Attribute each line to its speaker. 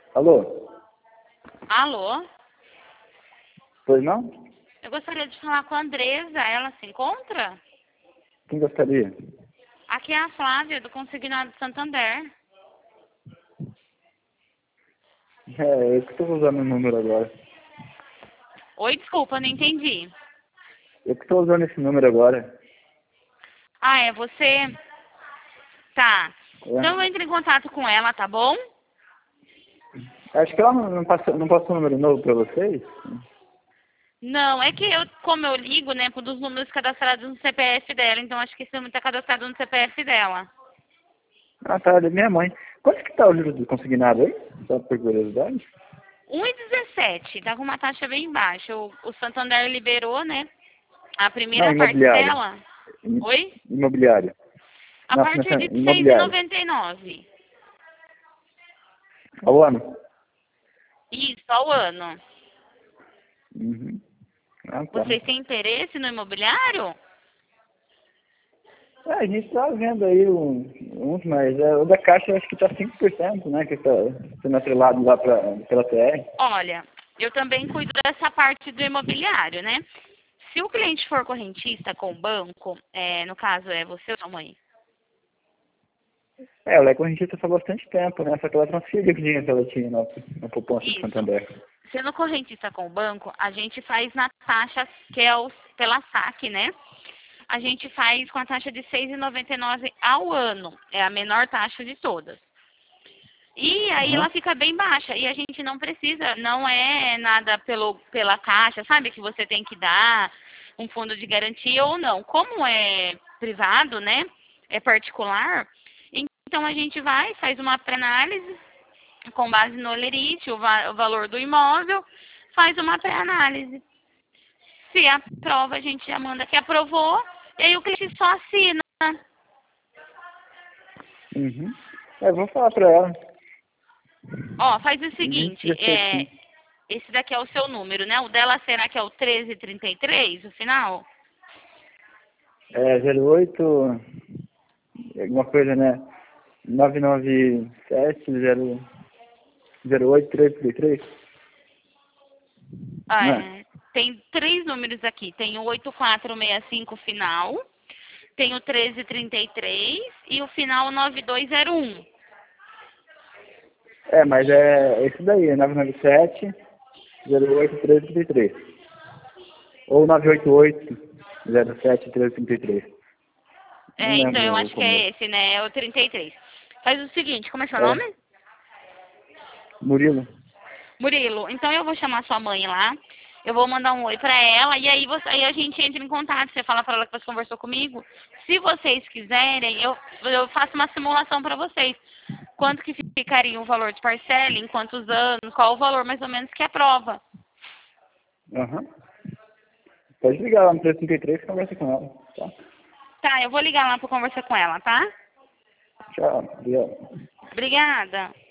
Speaker 1: Alô?
Speaker 2: Alô?
Speaker 1: Pois não?
Speaker 2: Eu gostaria de falar com a Andresa. Ela se encontra?
Speaker 1: Quem gostaria?
Speaker 2: Aqui é a Flávia, do Consignado Santander.
Speaker 1: Eu que estou usando o número agora.
Speaker 2: Oi, desculpa, não entendi.
Speaker 1: Eu que estou usando esse número agora.
Speaker 2: Ah, é você? Tá. Então eu
Speaker 1: É.
Speaker 2: entro em contato com ela, tá bom?
Speaker 1: Acho que ela não passou um número novo para vocês.
Speaker 2: Não, é que como eu ligo, né, dos números cadastrados no CPF dela, então acho que esse número está cadastrado no CPF dela.
Speaker 1: Ah, tá, é da minha mãe. Quanto que tá o juros do consignado aí? Só por curiosidade?
Speaker 2: 1,17, tá com uma taxa bem baixa. O Santander liberou, né, a
Speaker 1: Não,
Speaker 2: primeira parte
Speaker 1: imobiliário.
Speaker 2: dela. Oi?
Speaker 1: Imobiliário.
Speaker 2: A
Speaker 1: Não,
Speaker 2: partir de
Speaker 1: imobiliário.
Speaker 2: 6,99.
Speaker 1: Ao ano?
Speaker 2: Isso, ao ano.
Speaker 1: Uhum. Ah, tá.
Speaker 2: Vocês têm interesse no imobiliário?
Speaker 1: A gente tá vendo aí uns, mas o da Caixa eu acho que tá 5%, né? Que tá sendo atrelado lá pela TR.
Speaker 2: Olha, eu também cuido dessa parte do imobiliário, né? Se o cliente for correntista com o banco, no caso é você ou sua mãe?
Speaker 1: Ela é correntista faz bastante tempo, né? Só que ela transferiu o dinheiro que ela tinha na poupança do
Speaker 2: Isso.
Speaker 1: Santander.
Speaker 2: Sendo correntista com o banco, a gente faz na taxa que é pela saque, né? A gente faz com a taxa de R$ 6,99 ao ano. É a menor taxa de todas. E aí
Speaker 1: Uhum.
Speaker 2: ela fica bem baixa. E a gente não precisa, não é nada pela caixa, sabe? Que você tem que dar um fundo de garantia ou não. Como é privado, né? É particular, então a gente vai, faz uma pré-análise com base no lerite, o valor do imóvel, faz uma pré-análise. Se aprova, a gente já manda que aprovou, e aí o cliente só assina.
Speaker 1: Uhum. Vou falar pra ela.
Speaker 2: Ó, faz o
Speaker 1: A gente
Speaker 2: seguinte,
Speaker 1: já certinho.
Speaker 2: esse daqui é o seu número, né? O dela será que é o 1333, o final?
Speaker 1: 08, alguma coisa, né? 997-08-333.
Speaker 2: Ah,
Speaker 1: Não é?
Speaker 2: tem 3 números aqui. Tem o 8465 final, tem o 1333 e o final 9201.
Speaker 1: Mas é esse daí, é 997-08-1333. Ou 988-07-1333. Não
Speaker 2: Então eu
Speaker 1: lembro o
Speaker 2: acho que
Speaker 1: começo.
Speaker 2: é esse, né? É o 33. Faz o seguinte, como é seu
Speaker 1: É,
Speaker 2: nome?
Speaker 1: Murilo.
Speaker 2: Murilo. Então eu vou chamar sua mãe lá. Eu vou mandar um oi pra ela e aí a gente entra em contato. Você fala pra ela que você conversou comigo. Se vocês quiserem, eu faço uma simulação pra vocês. Quanto que ficaria o valor de parcela, em quantos anos, qual o valor mais ou menos que aprova.
Speaker 1: Aham. Pode ligar lá no 333 e conversa com ela. Tá?
Speaker 2: Tá, eu vou ligar lá pra conversar com ela, tá?
Speaker 1: Tchau. Obrigado.
Speaker 2: Obrigada.